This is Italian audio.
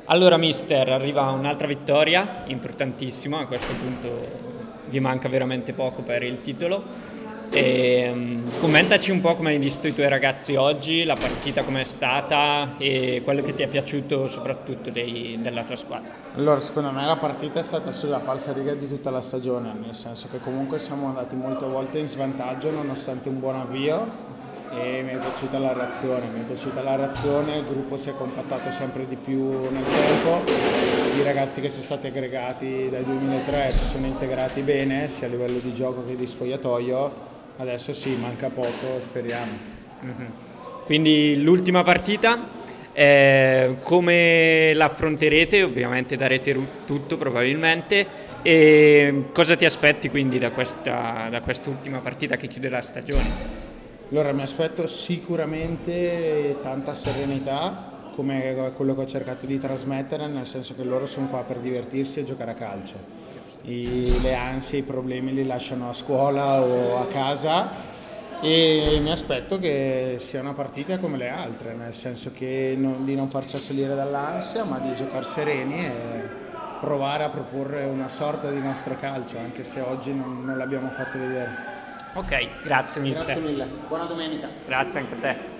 Allora, mister, arriva un'altra vittoria importantissima. A questo punto vi manca veramente poco per il titolo. Commentaci un po' come hai visto i tuoi ragazzi oggi, la partita com'è stata e quello che ti è piaciuto soprattutto della tua squadra. Allora, secondo me la partita è stata sulla falsariga di tutta la stagione, nel senso che comunque siamo andati molte volte in svantaggio nonostante un buon avvio e mi è piaciuta la reazione, il gruppo si è compattato sempre di più nel tempo, i ragazzi che sono stati aggregati dal 2003 si sono integrati bene sia a livello di gioco che di spogliatoio, adesso sì, manca poco, speriamo. Quindi l'ultima partita, come l'affronterete? Ovviamente darete tutto probabilmente. E cosa ti aspetti quindi da quest'ultima partita che chiude la stagione? Allora mi aspetto sicuramente tanta serenità, come quello che ho cercato di trasmettere, nel senso che loro sono qua per divertirsi e giocare a calcio. Le ansie, i problemi li lasciano a scuola o a casa e mi aspetto che sia una partita come le altre, nel senso che di non farci assalire dall'ansia, ma di giocare sereni e provare a proporre una sorta di nostro calcio, anche se oggi non l'abbiamo fatto vedere. Ok, grazie mister. Grazie mille, buona domenica. Grazie anche a te.